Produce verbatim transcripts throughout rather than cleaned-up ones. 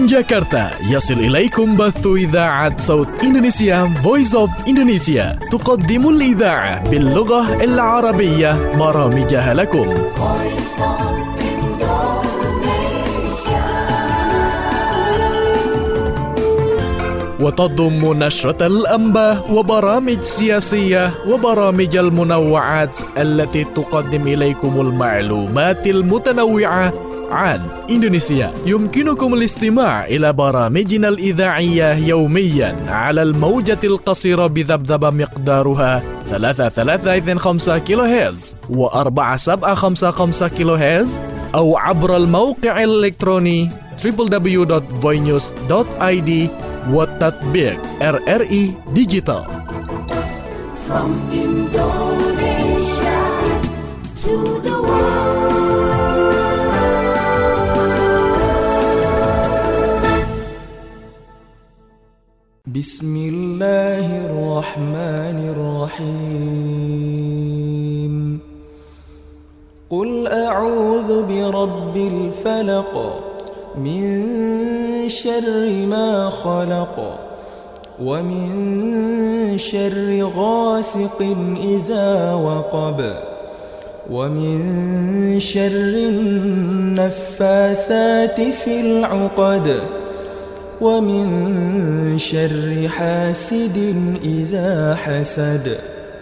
من جاكرتا يصل إليكم بث إذاعة صوت إندونيسيا Voice of Indonesia تقدم الإذاعة باللغة العربية برامجها لكم. وتضم نشرة الأنباء وبرامج سياسية وبرامج المنوعات التي تقدم إليكم المعلومات المتنوعة عن إندونيسيا. يمكنكم الاستماع إلى برامجنا الإذاعية يوميا على الموجة القصيرة بذبذبة مقدارها ثلاثة ثلاثة اثنين خمسة كيلو هرتز وأربعة سبعة خمسة خمسة كيلو هرتز أو عبر الموقع الإلكتروني دبليو دبليو دبليو دوت voinews دوت آي دي والتطبيق آر آر إي Digital. From Indonesia to the world. بسم الله الرحمن الرحيم. قل أعوذ برب الفلق من شر ما خلق ومن شر غاسق إذا وقب ومن شر النفاثات في العقد ومن شر حاسد إذا حسد.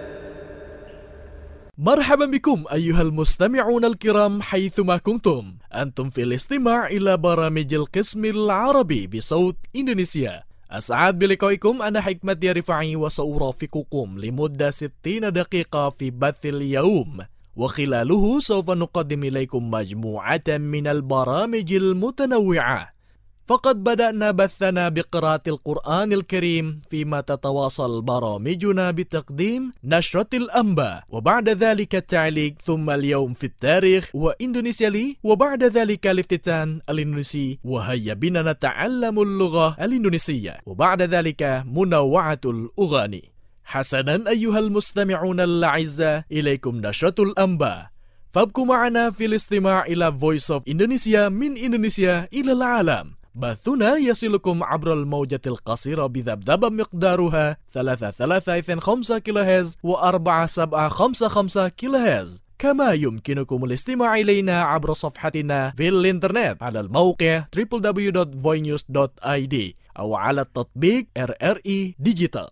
مرحبا بكم أيها المستمعون الكرام حيثما كنتم. أنتم في الاستماع إلى برامج القسم العربي بصوت إندونيسيا. أسعد بلقائكم. أنا حكمت يا رفاعي وسأرافقكم لمدة ستين دقيقة في بث اليوم، وخلاله سوف نقدم إليكم مجموعة من البرامج المتنوعة. فقد بدأنا بثنا بقراءة القرآن الكريم، فيما تتواصل برامجنا بتقديم نشرة الأنباء، وبعد ذلك التعليق، ثم اليوم في التاريخ وإندونيسيا لي، وبعد ذلك الافتتان الإندونيسي وهيا بنا نتعلم اللغة الإندونيسية، وبعد ذلك منوعة الأغاني. حسنا أيها المستمعون الأعزاء، إليكم نشرة الأنباء، فابقوا معنا في الاستماع إلى Voice of Indonesia من إندونيسيا إلى العالم. بثنا يصلكم عبر الموجة القصيرة بذبذبة مقدارها ثلاثة ثلاثة اثنين خمسة كيلو هرتز وأربعة سبعة خمسة خمسة كيلو هرتز. كما يمكنكم الاستماع إلينا عبر صفحتنا في الإنترنت على الموقع دبليو دبليو دبليو دوت voinews دوت آي دي أو على التطبيق آر آر إي Digital.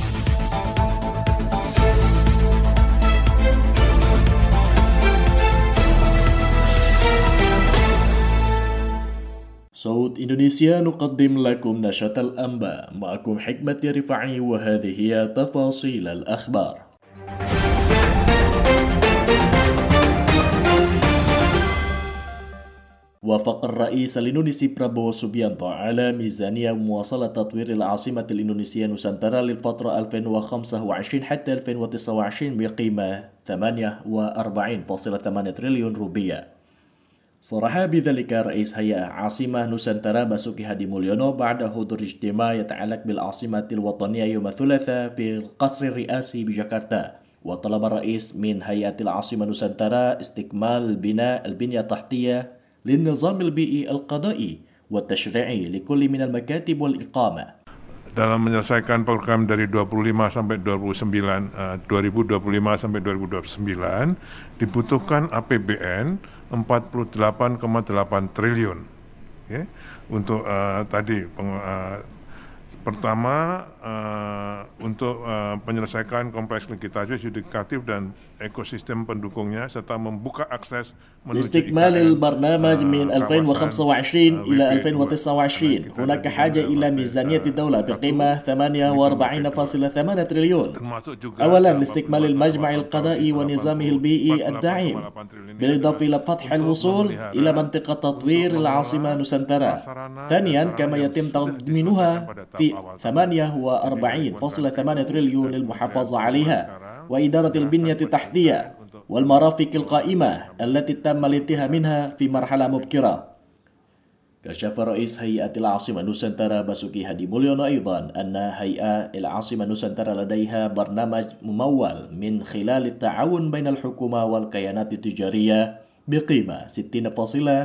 صوت إندونيسيا نقدم لكم نشرة الأنباء. معكم حكمت يا رفاعي، وهذه هي تفاصيل الأخبار. وافق الرئيس الإندونيسي برابو سوبيانتو على ميزانية مواصلة تطوير العاصمة الإندونيسية نوسانتارا للفترة ألفين وخمسة وعشرين حتى ألفين وتسعة وعشرين بقيمة ثمانية وأربعين فاصلة ثمانية تريليون روبية. صرح بذلك رئيس هيئة عاصمة نوسانتارا باسوكي هادي موليونو بعد حضور اجتماع يتعلق بالعاصمة الوطنية يوم الثلاثاء في القصر الرئاسي بجاكرتا. وطلب الرئيس من هيئة العاصمة نوسانتارا استكمال بناء البنية التحتية للنظام البيئي القضائي والتشريعي لكل من المكاتب والإقامة. Dalam menyelesaikan program dari dua puluh lima sampai dua puluh sembilan, uh, dua ribu dua puluh lima sampai dua ribu dua puluh sembilan dibutuhkan A P B N empat puluh delapan koma delapan triliun. Okay? Untuk uh, tadi peng, uh, pertama uh, untuk uh, penyelesaikan kompleks legislatif, yudikatif dan ekosistem pendukungnya serta membuka akses لاستكمال البرنامج من ألفين وخمسة وعشرين إلى ألفين وتسعة وعشرين هناك حاجة إلى ميزانية الدولة بقيمة ثمانية وأربعين فاصلة ثمانية تريليون. أولا لاستكمال المجمع القضائي ونظامه البيئي الداعم، بالإضافة إلى فتح الوصول إلى منطقة تطوير العاصمة نوسانتارا. ثانيا كما يتم تضمينها في ثمانية وأربعين فاصلة ثمانية تريليون للمحافظة عليها وإدارة البنية التحتية والمرافق القائمة التي تم الانتهاء منها في مرحلة مبكرة. كشف رئيس هيئة العاصمة نوسانتارا باسوكي هادي موليونو أيضا أن هيئة العاصمة نوسانتارا لديها برنامج ممول من خلال التعاون بين الحكومة والكيانات التجارية بقيمة ستين فاصلة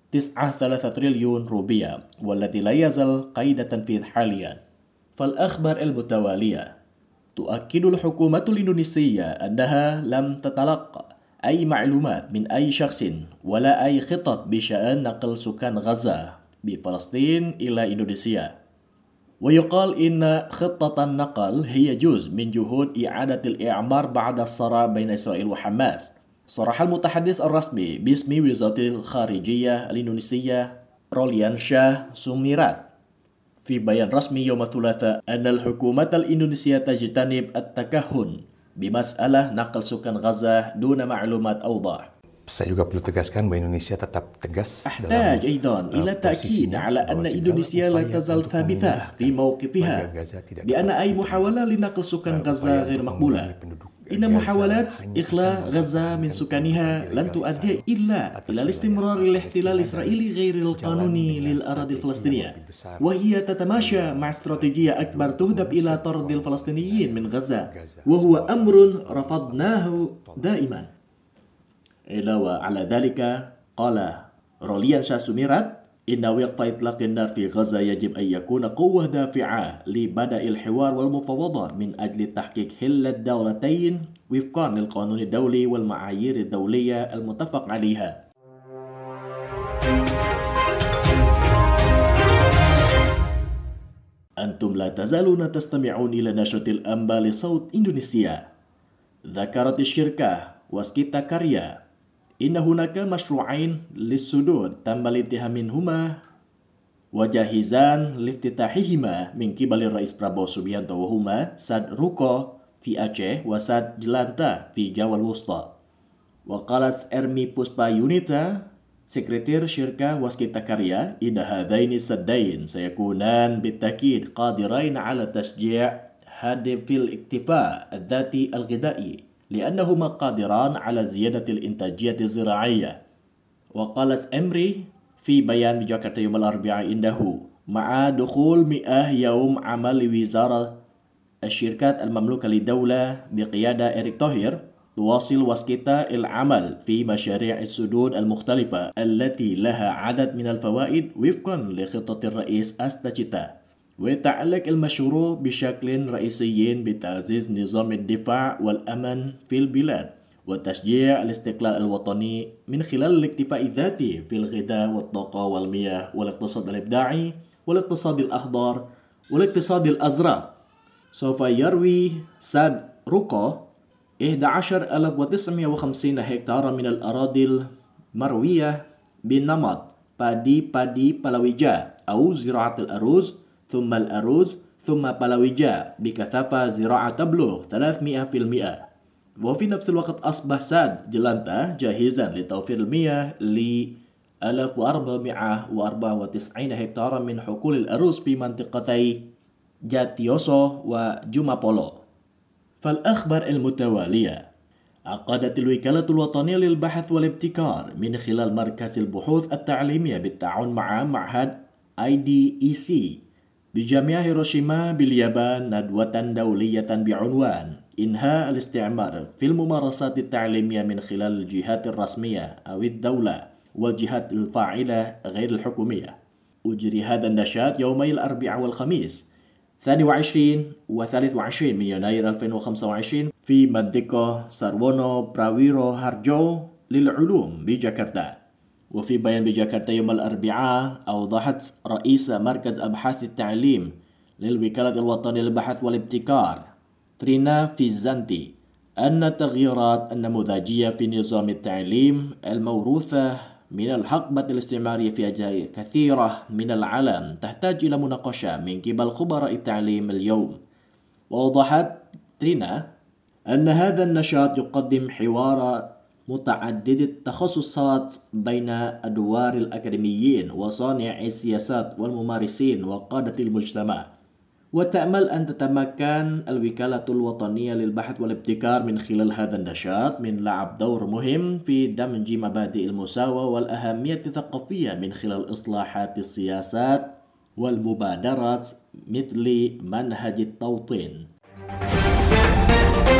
تسعة ثلاثة تريليون روبية، والذي لا يزال قيد تنفيذ حاليا. فالأخبار المتوالية تؤكد الحكومة الإندونيسية أنها لم تتلقى أي معلومات من أي شخص ولا أي خطط بشأن نقل سكان غزة بفلسطين إلى إندونيسيا. ويقال إن خطة النقل هي جزء من جهود إعادة الإعمار بعد الصراع بين إسرائيل وحماس. صرح المتحدث الرسمي باسم وزارة الخارجية الإندونيسية روليان شاه سوميرات في بيان رسمي يوم الثلاثاء أن الحكومة الإندونيسية تجتنب التكهن بمسألة نقل سكان غزة دون معلومات أوضح. Saya juga perlu tegaskan bahwa Indonesia tetap tegas. أحتاج أيضا إلى التأكيد على أن إندونيسيا لا تزال ثابتة في موقفها بأن أي محاولة لنقل سكان غزة غير مقبولة. إن محاولات إخلاء غزة من سكانها لن تؤدي إلا إلى الاستمرار الاحتلال الإسرائيلي غير القانوني للأراضي الفلسطينية، وهي تتماشى مع استراتيجية أكبر تهدف إلى طرد الفلسطينيين من غزة، وهو أمر رفضناه دائما. علاوة على ذلك قال روليان شاه سوميرات إن وقف إطلاق النار في غزة يجب أن يكون قوة دافعة لبدء الحوار والمفاوضات من أجل تحقيق حل الدولتين وفقا للقانون الدولي والمعايير الدولية المتفق عليها. أنتم لا تزالون تستمعون إلى نشرة الأنباء لصوت إندونيسيا. ذكرت الشركة واسكيتا كاريا إن هناك مشروعين للسدود تم الانتهاء منهما وجاهزان لافتتاحهما من قبل الرئيس برابو سوبيانتو، وهما سد روكو في أعيه وسد جلانتا في جاوا الوسطى. وقالت إرمي بوسبا يونيتا سكرتير شركة واسكيتا كاريا إن هذين السدين سيكونان بالتأكيد قادرين على تشجيع هدف الاكتفاء الذاتي الغذائي لأنهما قادران على زيادة الإنتاجية الزراعية. وقالت إمري في بيان بجاكرتا يوم الأربعاء إنه مع دخول مئة يوم عمل وزارة الشركات المملوكة للدولة بقيادة إريك توهير، تواصل واسكيتا العمل في مشاريع السدود المختلفة التي لها عدد من الفوائد وفقا لخطة الرئيس أستاجيتا. ويتعلق المشروع بشكل رئيسي بتعزيز نظام الدفاع والأمن في البلاد وتشجيع الاستقلال الوطني من خلال الاكتفاء الذاتي في الغذاء والطاقة والمياه والاقتصاد الإبداعي والاقتصاد الأخضر والاقتصاد الأزرق. سوف يروي سد روكو إحدى عشر ألف وتسعمائة وخمسين هكتار من الأراضي المروية بنمط بادي بادي بلاويجا أو زراعة الأرز ثم الأرز ثم بلاويجا بكثافة زراعة تبلغ ثلاثمائة بالمئة. وفي نفس الوقت أصبح سد جلانتا جاهزا لتوفير المياه ل ألف وأربعمائة وأربعة وتسعين هكتارا من حقول الأرز في منطقتي جاتيوسو وجومابولو. فالأخبار المتوالية عقدت الوكالة الوطنية للبحث والابتكار من خلال مركز البحوث التعليمية بالتعاون مع معهد آي دي إي سي بجامعة هيروشيما باليابان ندوة دولية بعنوان إنهاء الاستعمار في الممارسات التعليمية من خلال الجهات الرسمية أو الدولة والجهات الفاعلة غير الحكومية. أجري هذا النشاط يومي الأربعاء والخميس اثنين وعشرين وثلاثة وعشرين من يناير ألفين وخمسة وعشرين في منطقة سارونو براويرو هارجو للعلوم بجاكرتا. وفي بيان بجاكرتا يوم الأربعاء أوضحت رئيسة مركز أبحاث التعليم للوكالة الوطنية للبحث والابتكار ترينا فيزانتي أن التغييرات النموذجية في نظام التعليم الموروثة من الحقبة الاستعمارية في أجزاء كثيرة من العالم تحتاج إلى مناقشة من قبل خبراء التعليم اليوم. وأوضحت ترينا أن هذا النشاط يقدم حوار متعدد التخصصات بين أدوار الأكاديميين وصانعي السياسات والممارسين وقادة المجتمع، وتأمل أن تتمكن الوكالة الوطنية للبحث والابتكار من خلال هذا النشاط من لعب دور مهم في دمج مبادئ المساواة والأهمية الثقافية من خلال إصلاحات السياسات والمبادرات مثل منهج التوطين.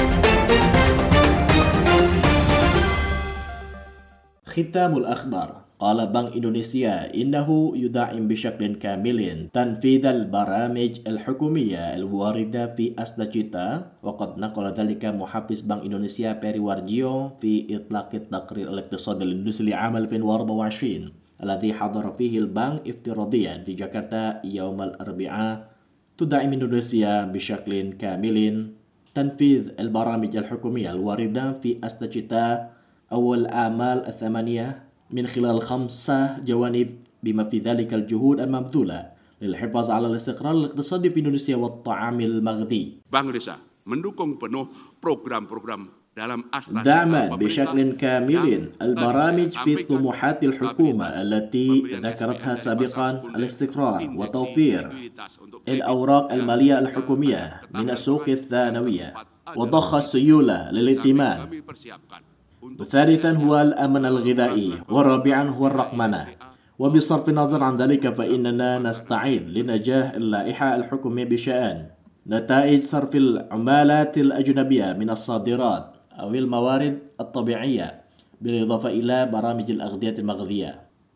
ختام الأخبار. قال بنك إندونيسيا إنه يدعم بشكل كامل تنفيذ البرامج الحكومية الواردة في أسداجيتا، وقد نقل ذلك محافظ بنك إندونيسيا بيري وارجيو في إطلاق التقرير الاقتصادي الإندونيسي لعام ألفين وأربعة وعشرين الذي حضر فيه البنك افتراضيا في جاكرتا يوم الأربعاء. تدعم إندونيسيا بشكل كامل تنفيذ البرامج الحكومية الواردة في أسداجيتا أول الأعمال الثمانية من خلال خمسة جوانب، بما في ذلك الجهود المبذولة للحفاظ على الاستقرار الاقتصادي في إندونيسيا والطعام المغذي. Bank Indonesia mendukung penuh program-program dalam Asdajita دعما بشكل كامل البرامج في طموحات الحكومة التي ذكرتها سابقا الاستقرار وتوفير الأوراق المالية الحكومية من السوق الثانوية وضخ السيولة للائتمان. ثالثا هو الأمن الغذائي، ورابعا هو الرقمنة. وبصرف النظر عن ذلك فإننا نستعين لنجاح اللائحة الحكومية بشأن نتائج صرف العملات الأجنبية من الصادرات أو الموارد الطبيعية، بالإضافة إلى برامج الأغذية المغذية.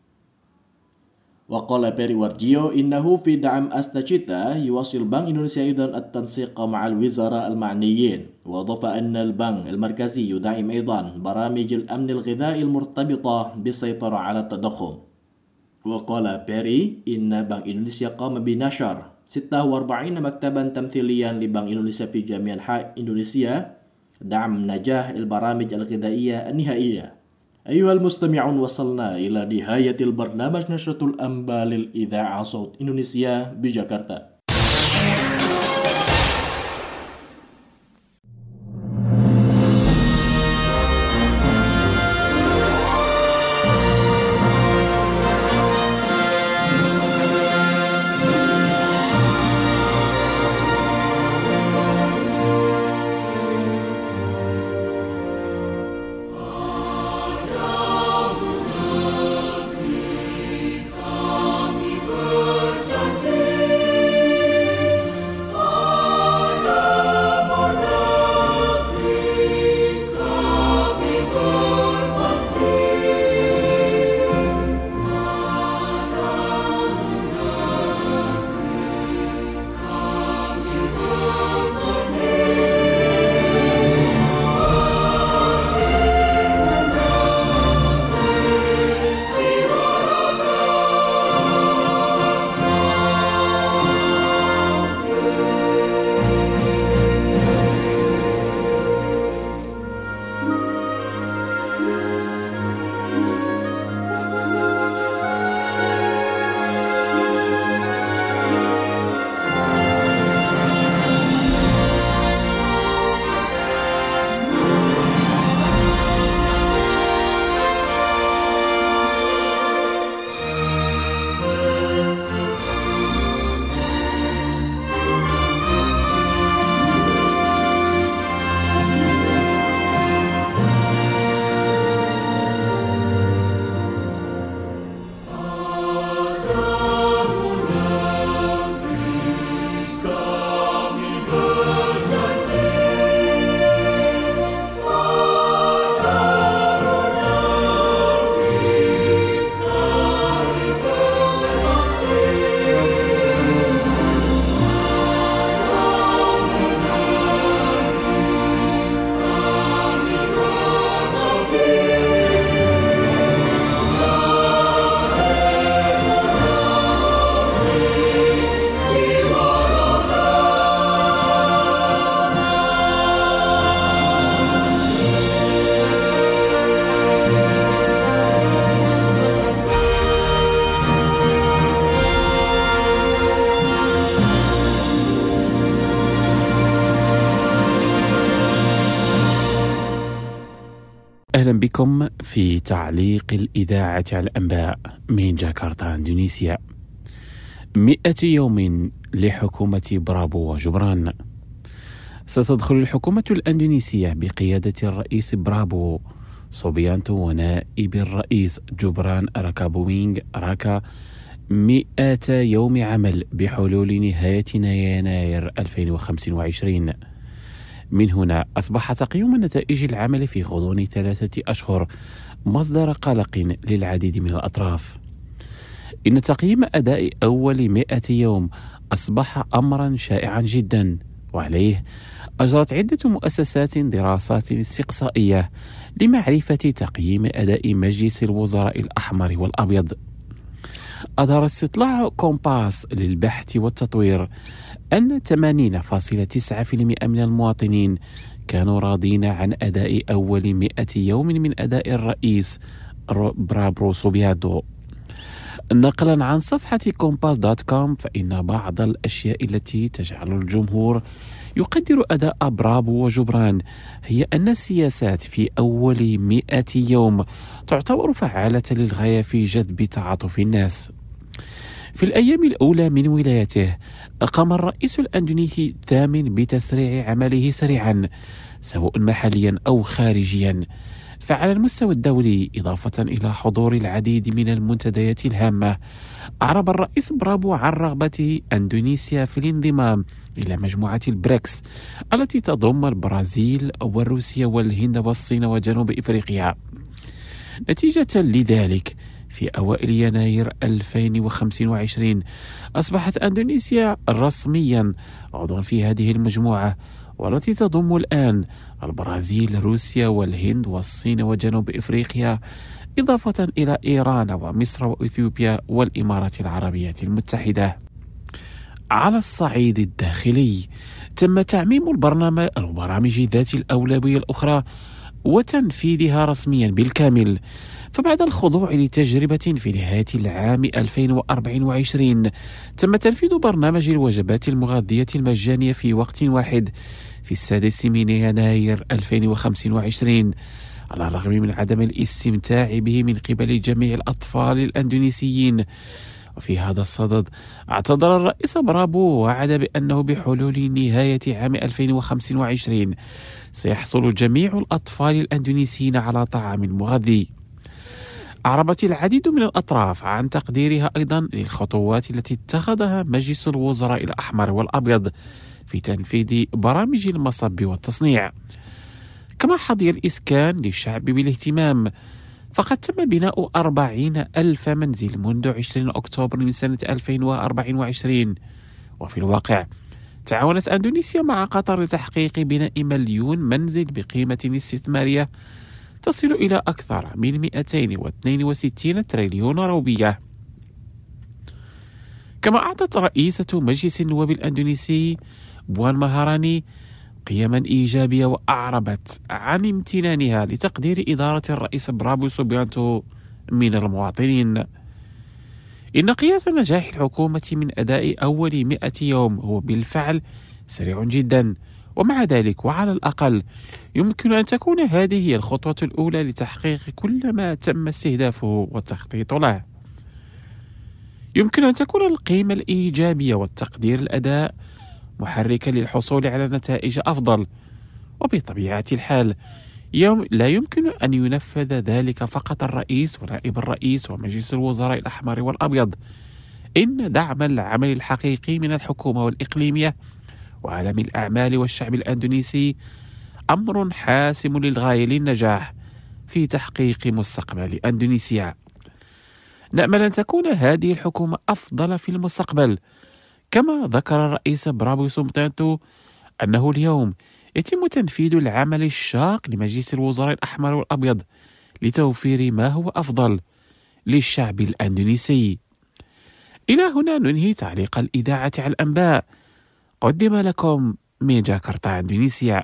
وقال بيري وارجيو إنه في دعم أسداجيتا يواصل بنك إندونيسيا أيضا التنسيق مع الوزراء المعنيين، وأضاف أن البنك المركزي يدعم أيضا برامج الأمن الغذائي المرتبطة بالسيطرة على التضخم. وقال بيري إن بنك إندونيسيا قام بنشر ستة وأربعين مكتبا تمثيليا لبنك إندونيسيا في جميع أنحاء إندونيسيا دعم نجاح البرامج الغذائية النهائية. أيها المستمعون، وصلنا إلى نهاية البرنامج نشرة الأنباء للإذاعة صوت إندونيسيا بجاكرتا. أهلا بكم في تعليق الإذاعة على الأنباء من جاكرتا إندونيسيا. مئة يوم لحكومة برابو وجبران. ستدخل الحكومة الأندونيسية بقيادة الرئيس برابو صوبيانتو ونائب الرئيس جبران راكابومينغ راكا مئة يوم عمل بحلول نهاية يناير ألفين وخمسة وعشرين. من هنا أصبح تقييم نتائج العمل في غضون ثلاثة أشهر مصدر قلق للعديد من الأطراف. إن تقييم أداء أول مئة يوم أصبح أمرا شائعا جدا، وعليه أجرت عدة مؤسسات دراسات استقصائية لمعرفة تقييم أداء مجلس الوزراء الأحمر والأبيض. أظهر استطلاع كومباس للبحث والتطوير أن ثمانين فاصلة تسعة بالمئة من المواطنين كانوا راضين عن أداء أول مئة يوم من أداء الرئيس برابو سوبيانتو. نقلا عن صفحة كومباس دوت كوم، فإن بعض الأشياء التي تجعل الجمهور يقدر أداء برابو وجبران هي أن السياسات في أول مئة يوم تعتبر فعالة للغاية في جذب تعاطف الناس. في الأيام الأولى من ولايته قام الرئيس الأندونيسي الثامن بتسريع عمله سريعا، سواء محليا أو خارجيا، فعلى المستوى الدولي إضافة إلى حضور العديد من المنتديات الهامة. أعرب الرئيس برابو عن رغبة أندونيسيا في الانضمام إلى مجموعة البريكس التي تضم البرازيل وروسيا والهند والصين وجنوب إفريقيا. نتيجة لذلك في أوائل يناير ألفين وخمسة وعشرين أصبحت أندونيسيا رسميا عضوا في هذه المجموعة، والتي تضم الآن البرازيل، روسيا والهند والصين وجنوب إفريقيا، إضافة إلى إيران ومصر وإثيوبيا والإمارات العربية المتحدة. على الصعيد الداخلي تم تعميم البرنامج البرامج ذات الأولوية الأخرى وتنفيذها رسميا بالكامل. فبعد الخضوع لتجربة في نهاية العام ألفين وأربعة وعشرين تم تنفيذ برنامج الوجبات المغذية المجانية في وقت واحد في السادس من يناير ألفين وخمسة وعشرين، على الرغم من عدم الاستمتاع به من قبل جميع الأطفال الأندونيسيين. وفي هذا الصدد اعتذر الرئيس برابو ووعد بأنه بحلول نهاية عام ألفين وخمسة وعشرين سيحصل جميع الأطفال الأندونيسيين على طعام مغذي. أعربت العديد من الأطراف عن تقديرها أيضا للخطوات التي اتخذها مجلس الوزراء الأحمر والأبيض في تنفيذ برامج المصب والتصنيع. كما حظي الإسكان للشعب بالاهتمام، فقد تم بناء أربعين ألف منزل منذ عشرين أكتوبر من سنة ألفين وأربعة وعشرين. وفي الواقع تعاونت أندونيسيا مع قطر لتحقيق بناء مليون منزل بقيمة استثمارية تصل إلى أكثر من مئتين واثنين وستين تريليون روبية. كما أعطت رئيسة مجلس النواب الأندونيسي بوان ماهاراني قيما إيجابية، وأعربت عن امتنانها لتقدير إدارة الرئيس برابو سوبيانتو من المواطنين. إن قياس نجاح الحكومة من أداء أول مئة يوم هو بالفعل سريع جدا، ومع ذلك وعلى الأقل يمكن أن تكون هذه هي الخطوة الأولى لتحقيق كل ما تم استهدافه والتخطيط له. يمكن أن تكون القيمة الإيجابية والتقدير الأداء محركا للحصول على نتائج أفضل، وبطبيعة الحال يوم لا يمكن أن ينفذ ذلك فقط الرئيس ونائب الرئيس ومجلس الوزراء الأحمر والأبيض. إن دعم العمل الحقيقي من الحكومة والإقليمية وعالم الأعمال والشعب الأندونيسي أمر حاسم للغاية للنجاح في تحقيق مستقبل أندونيسيا. نأمل أن تكون هذه الحكومة أفضل في المستقبل. كما ذكر الرئيس برابو سوبيانتو أنه اليوم يتم تنفيذ العمل الشاق لمجلس الوزراء الأحمر والأبيض لتوفير ما هو أفضل للشعب الأندونيسي. إلى هنا ننهي تعليق الإذاعة على الأنباء، قدم لكم من جاكرتا إندونيسيا.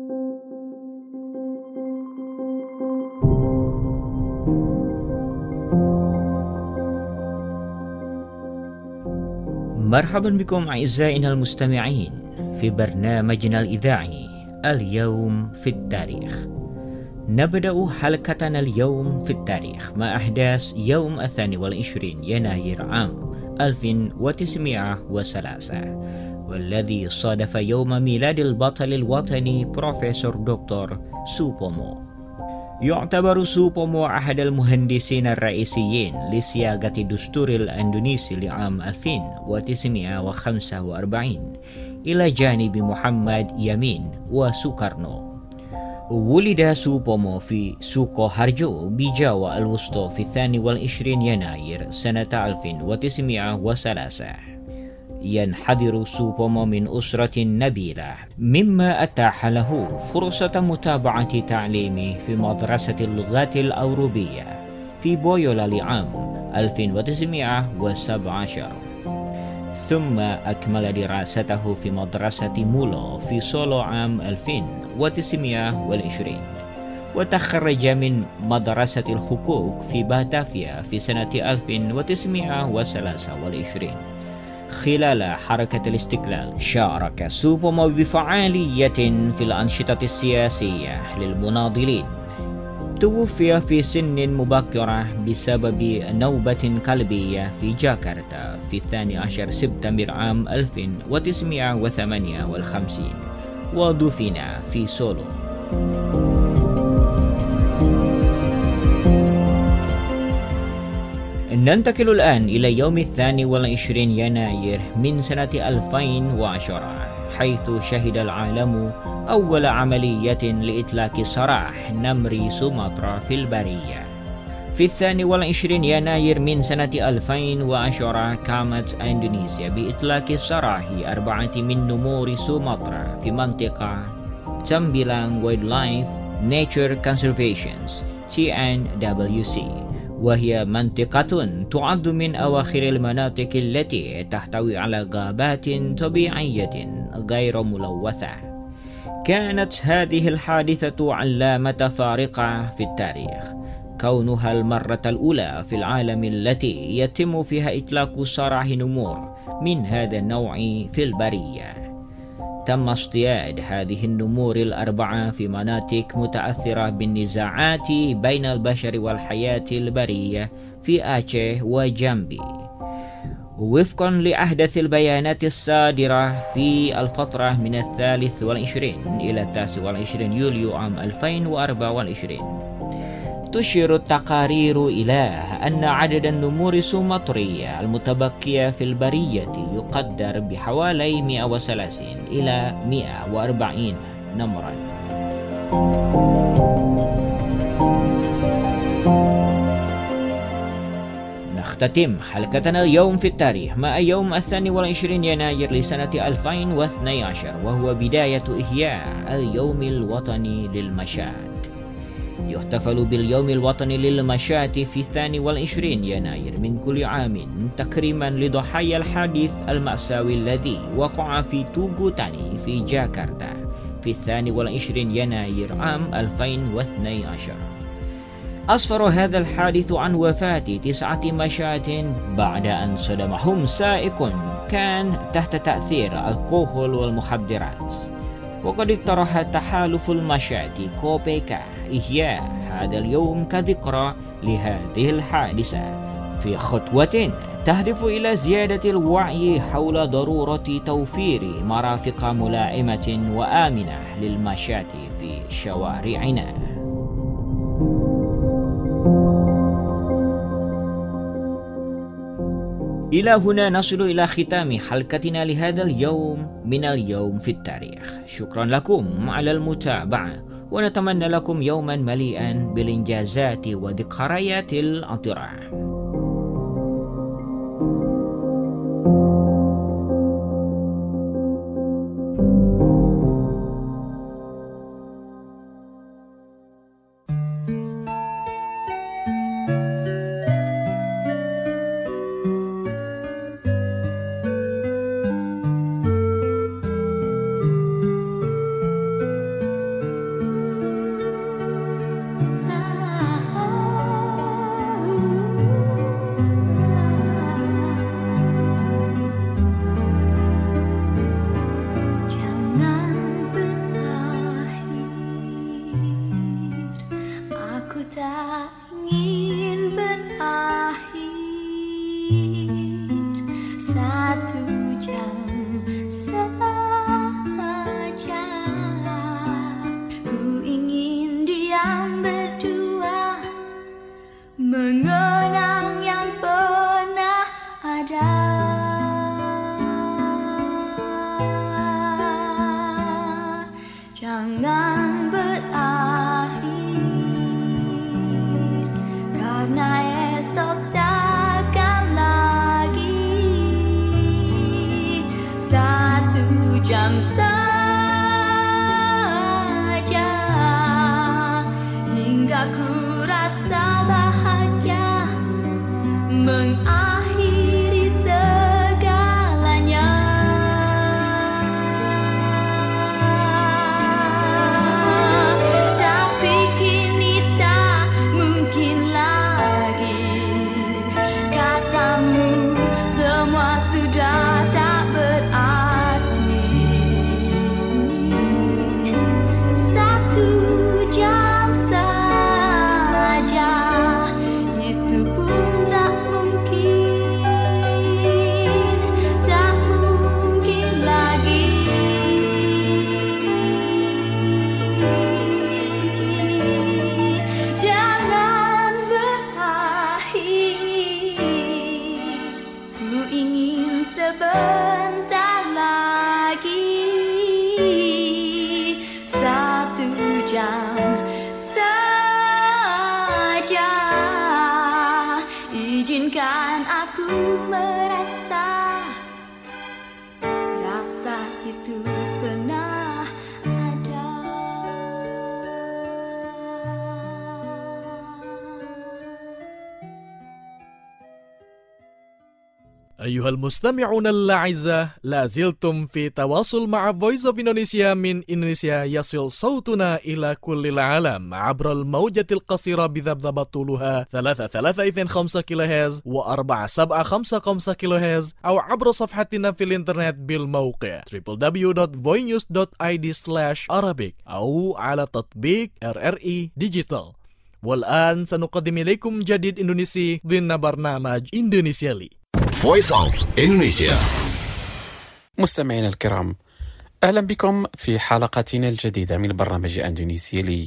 مرحبا بكم أعزائنا المستمعين في برنامجنا الإذاعي اليوم في التاريخ. نبدأ حلقتنا اليوم في التاريخ مع أحداث يوم الثاني والعشرين يناير عام ألف وتسعمائة وثلاثة، والذي صادف يوم ميلاد البطل الوطني بروفيسور دكتور سوبومو. يعتبر سوبومو أحد المهندسين الرئيسيين لصياغة دستور الأندونيسي لعام ألف وتسعمائة وخمسة وأربعين، إلى جانب محمد يمين وسوكارنو. ولد سوبومو في سوكو هارجو بجاوا الوسطى في الثاني والعشرين يناير سنة ألف وتسعمائة وثلاثة. ينحدر سوبومو من أسرة نبيلة، مما أتاح له فرصة متابعة تعليمه في مدرسة اللغات الأوروبية في بويولا لعام ألف وتسعمائة وسبعة عشر، ثم أكمل دراسته في مدرسة مولو في سولو عام ألف وتسعمائة وعشرين، وتخرج من مدرسة الحقوق في باتافيا في سنة ألف وتسعمائة وثلاثة وعشرين. خلال حركة الاستقلال شارك سوبومو بفعالية في الأنشطة السياسية للمناضلين. توفي في سن مبكرة بسبب نوبة قلبية في جاكرتا في الثاني عشر سبتمبر عام ألف وتسعمائة وثمانية وخمسين، ودفن في سولو. ننتقل الآن إلى يوم الثاني والعشرين يناير من سنة ألفين وعشرة، حيث شهد العالم أول عملية لإطلاق سراح نمر سومطرة في البرية. في الثاني والعشرين يناير من سنة ألفين وعشرة قامت إندونيسيا بإطلاق سراح أربعة من نمور سومطرة في منطقة تمبيلان وايلدلايف نيتشر كونسرفيشنز تي إن دبليو سي، وهي منطقة تعد من أواخر المناطق التي تحتوي على غابات طبيعية غير ملوثة. كانت هذه الحادثة علامة فارقة في التاريخ، كونها المرة الأولى في العالم التي يتم فيها إطلاق سراح نمور من هذا النوع في البرية. تم اصطياد هذه النمور الأربعة في مناطق متأثرة بالنزاعات بين البشر والحياة البرية في آتشه وجامبي، وفقا لأحدث البيانات الصادرة في الفترة من الثالث والعشرين إلى التاسع والعشرين يوليو عام ألفين وأربعة وعشرين. تشير التقارير إلى أن عدد النمور السومطرية المتبقية في البرية يقدر بحوالي مئة وثلاثين إلى مئة وأربعين نمرا. نختتم حلقتنا اليوم في التاريخ مع يوم الثاني والعشرين يناير لسنة ألفين واثني عشر، وهو بداية إحياء اليوم الوطني للمشاة. يحتفل باليوم الوطني للمشاة في الثاني والعشرين يناير من كل عام تكريما لضحايا الحادث المأساوي الذي وقع في توغوتاني في جاكرتا في الثاني والعشرين يناير عام ألفين واثني عشر. أسفر هذا الحادث عن وفاة تسعة مشاة بعد أن صدمهم سائق كان تحت تأثير الكحول والمخدرات. وقد اقترح تحالف المشاة كوبيكا إحياء هذا اليوم كذكرى لهذه الحادثة، في خطوة تهدف إلى زيادة الوعي حول ضرورة توفير مرافق ملائمة وآمنة للمشاة في شوارعنا. إلى هنا نصل إلى ختام حلقتنا لهذا اليوم من اليوم في التاريخ. شكرا لكم على المتابعة، ونتمنى لكم يوما مليئا بالإنجازات وذكريات العطرة. Ooh. أيها المستمعون الأعزاء، لا زلتم في تواصل مع Voice of Indonesia من إندونيسيا. يصل صوتنا إلى كل العالم عبر الموجة القصيرة بذبذبة طولها ثلاثة ثلاثة اثنين خمسة كيلو هرتز وأربعة سبعة خمسة خمسة كيلو هرتز، أو عبر صفحتنا في الإنترنت بالموقع دبليو دبليو دبليو دوت voinews دوت آي دي سلاش arabic أو على تطبيق آر آر إي ديجيتال. والآن سنقدم إليكم جديد إندونيسي ضمن برنامج إندونيسيا لي. Voice of Indonesia. مستمعينا الكرام، أهلا بكم في حلقتنا الجديدة من برنامج إندونيسيا لي.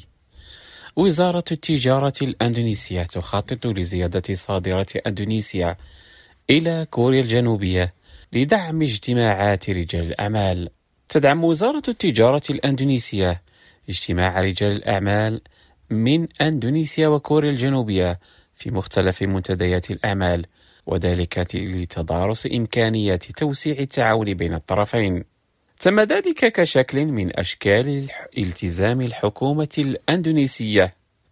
وزارة التجارة الأندونيسية تخطط لزيادة صادرات أندونيسيا إلى كوريا الجنوبية لدعم اجتماعات رجال الأعمال. تدعم وزارة التجارة الأندونيسية اجتماع رجال الأعمال من أندونيسيا وكوريا الجنوبية في مختلف منتديات الأعمال، وذلك لتدارس إمكانيات توسيع التعاون بين الطرفين. تم ذلك كشكل من أشكال التزام الحكومة الأندونيسية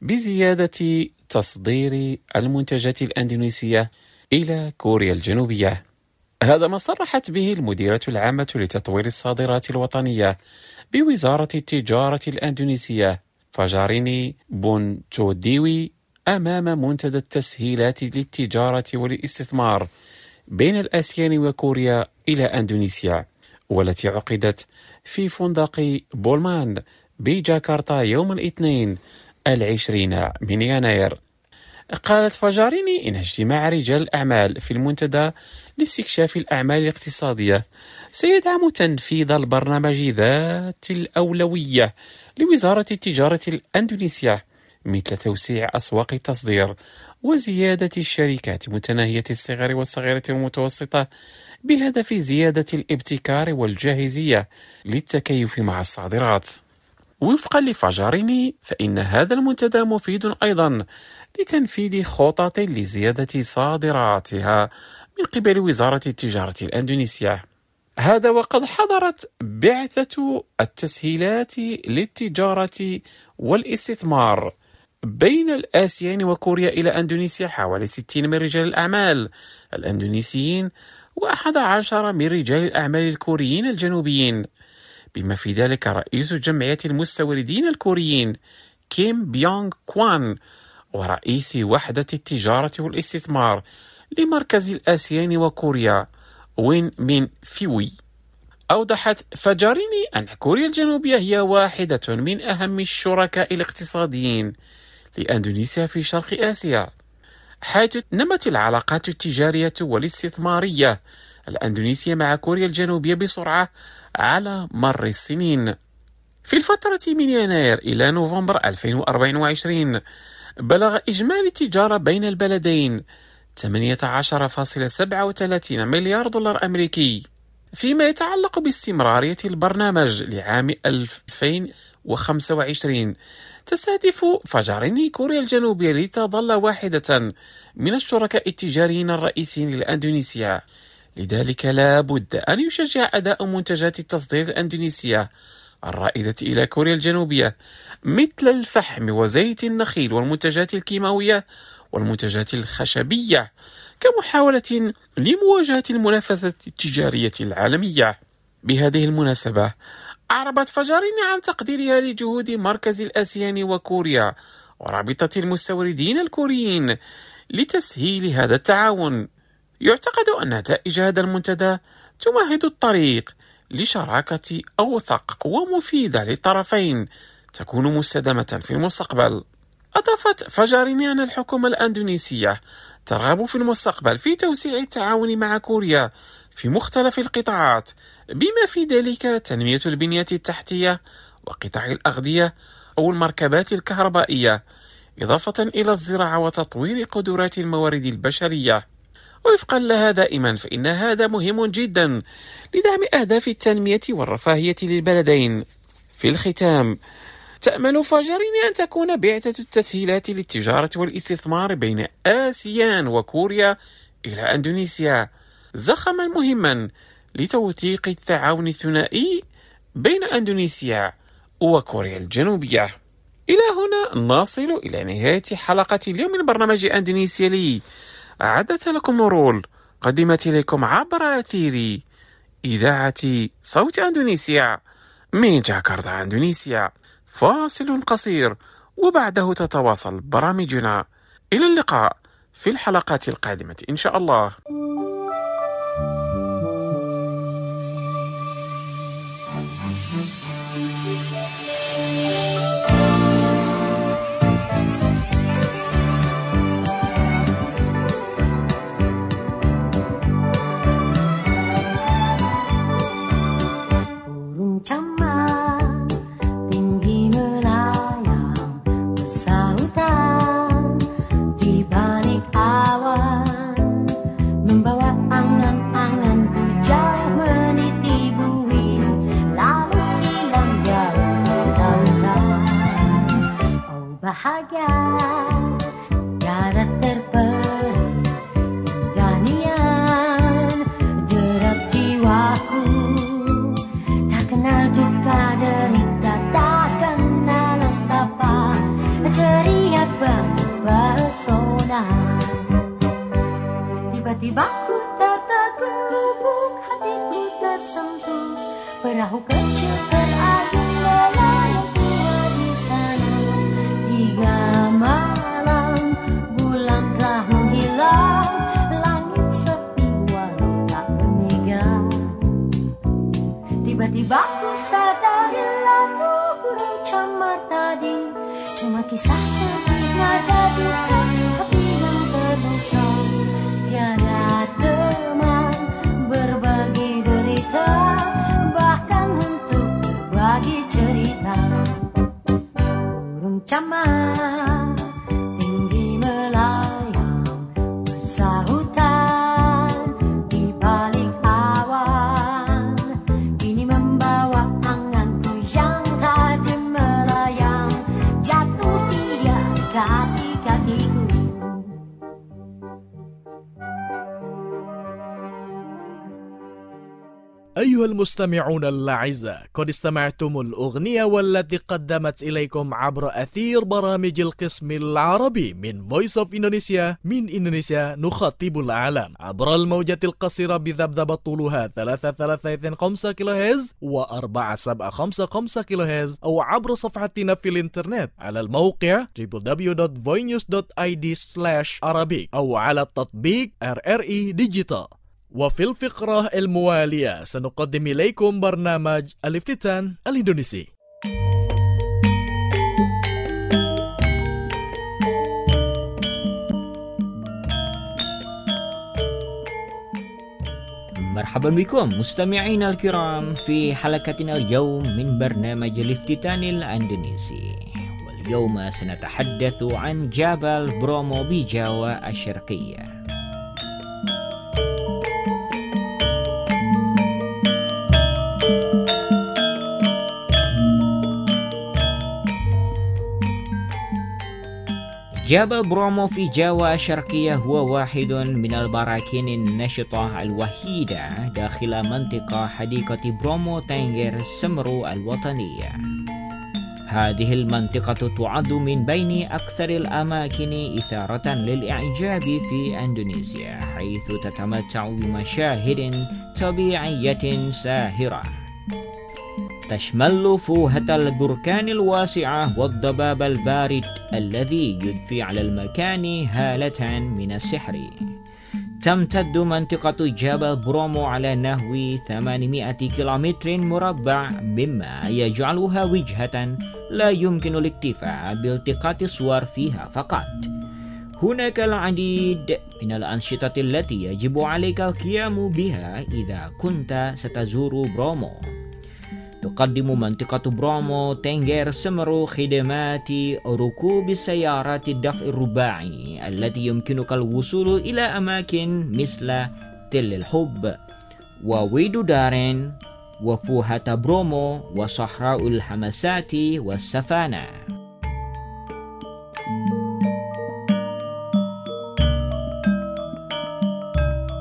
بزيادة تصدير المنتجات الأندونيسية إلى كوريا الجنوبية. هذا ما صرحت به المديرة العامة لتطوير الصادرات الوطنية بوزارة التجارة الأندونيسية فاجاريني بونتوديوي أمام منتدى التسهيلات للتجارة والاستثمار بين الآسيان وكوريا إلى أندونيسيا، والتي عقدت في فندق بولمان بجاكرتا يوم الاثنين العشرين من يناير. قالت فاجاريني إن اجتماع رجال الأعمال في المنتدى لاستكشاف الأعمال الاقتصادية سيدعم تنفيذ البرنامج ذات الأولوية لوزارة التجارة الأندونيسية، مثل توسيع أسواق التصدير وزيادة الشركات متناهية الصغر والصغيرة والمتوسطة بهدف زيادة الابتكار والجاهزية للتكيف مع الصادرات. وفقا لفاجاريني فإن هذا المنتدى مفيد أيضا لتنفيذ خطط لزيادة صادراتها من قبل وزارة التجارة الأندونيسية. هذا وقد حضرت بعثة التسهيلات للتجارة والاستثمار بين الآسيان وكوريا إلى أندونيسيا حوالي ستين من رجال الأعمال الأندونيسيين وأحد عشر من رجال الأعمال الكوريين الجنوبيين، بما في ذلك رئيس جمعية المستوردين الكوريين كيم بيونغ كوان ورئيس وحدة التجارة والاستثمار لمركز الآسيان وكوريا وين مين فيوي. أوضحت فاجاريني أن كوريا الجنوبية هي واحدة من أهم الشركاء الاقتصاديين لأندونيسيا في شرق آسيا، حيث نمت العلاقات التجارية والاستثمارية الأندونيسية مع كوريا الجنوبية بسرعة على مر السنين. في الفترة من يناير إلى نوفمبر ألفين وأربعة وعشرين بلغ إجمالي التجارة بين البلدين ثمانية عشر فاصلة سبعة وثلاثين مليار دولار أمريكي. فيما يتعلق باستمرارية البرنامج لعام ألفين وخمسة وعشرين، تستهدف فاجاريني كوريا الجنوبية لتظل واحدة من الشركاء التجاريين الرئيسيين لأندونيسيا، لذلك لا بد أن يشجع أداء منتجات التصدير الأندونيسية الرائدة إلى كوريا الجنوبية مثل الفحم وزيت النخيل والمنتجات الكيماوية والمنتجات الخشبية كمحاولة لمواجهة المنافسة التجارية العالمية. بهذه المناسبة أعربت فاجاريني عن تقديرها لجهود مركز الآسيان وكوريا ورابطة المستوردين الكوريين لتسهيل هذا التعاون. يعتقد أن نتائج هذا المنتدى تمهد الطريق لشراكة أوثق ومفيدة للطرفين تكون مستدامة في المستقبل. أضافت فاجاريني أن الحكومة الأندونيسية ترغب في المستقبل في توسيع التعاون مع كوريا في مختلف القطاعات، بما في ذلك تنمية البنية التحتية وقطاع الأغذية أو المركبات الكهربائية، إضافة إلى الزراعة وتطوير قدرات الموارد البشرية. وفقا لها دائما فإن هذا مهم جدا لدعم أهداف التنمية والرفاهية للبلدين. في الختام، تأمل فاجاريني أن تكون بعثة التسهيلات للتجارة والاستثمار بين آسيان وكوريا إلى أندونيسيا زخما مهما لتوثيق التعاون الثنائي بين أندونيسيا وكوريا الجنوبية. إلى هنا نصل إلى نهاية حلقة اليوم من برنامج أندونيسيا لي. أعدت لكم رول قدمت إليكم عبر أثير إذاعة صوت أندونيسيا من جاكرتا أندونيسيا. فاصل قصير وبعده تتواصل برامجنا. إلى اللقاء في الحلقات القادمة إن شاء الله. Bahagia darat terperi danian derap jiwaku, tak kenal duka derita, tak kenal nestapa, ceria bagi pesona. Tiba-tiba ku tertegun, lubuk hatiku tersentuh, perahu kecil terayun melayang keluar di sana. Tiga malam bulan telah menghilang, langit sepi walau tak bermega. Tiba-tiba ku sadari lagu burung camar tadi cuma kisah sedih, nada duka hati yang terluka. Tiada teman berbagi derita, bahkan untuk berbagi cerita. Burung camar tinggi melayang bersahutan di balik awan, kini membawa anganku yang tadi melayang jatuh dia di kaki-kakiku. أيها المستمعون الأعزاء، قد استمعتم الأغنية والتي قدمت إليكم عبر أثير برامج القسم العربي من Voice of Indonesia. من إندونيسيا نخاطب العالم عبر الموجة القصيرة بذبذبة طولها ثلاثة ثلاثة خمسة كيلو هرتز وأربعة سبعة خمسة خمسة كيلو هرتز، أو عبر صفحتنا في الإنترنت على الموقع دبليو دبليو دبليو دوت voinews دوت آي دي سلاش عربي، أو على التطبيق آر آر إي ديجيتال. وفي الفقرة الموالية سنقدم إليكم برنامج الافتتان الإندونيسي. مرحبا بكم مستمعينا الكرام في حلقتنا اليوم من برنامج الافتتان الأندونيسي. واليوم سنتحدث عن جبل برومو بجاوا الشرقية. جبل برومو في جاوا الشرقية هو واحد من البراكين النشطة الوحيدة داخل منطقة حديقة برومو تنجر سمرو الوطنية. هذه المنطقة تعد من بين أكثر الأماكن إثارة للإعجاب في أندونيسيا، حيث تتمتع بمشاهد طبيعية ساحرة تشمل فوهة البركان الواسعة والضباب البارد الذي يضفي على المكان هالة من السحر. تمتد منطقة جبل برومو على نحو ثمانمائة كيلومتر مربع، مما يجعلها وجهة لا يمكن الاكتفاء بالتقاط الصور فيها فقط. هناك العديد من الأنشطة التي يجب عليك القيام بها إذا كنت ستزور برومو. تقدم منطقة برومو تنجر سمرو خدمات ركوب السيارات الدفع الرباعي التي يمكنك الوصول إلى أماكن مثل تل الحب وويدو دارين وفوهة برومو وصحراء الحماسات والسفانة.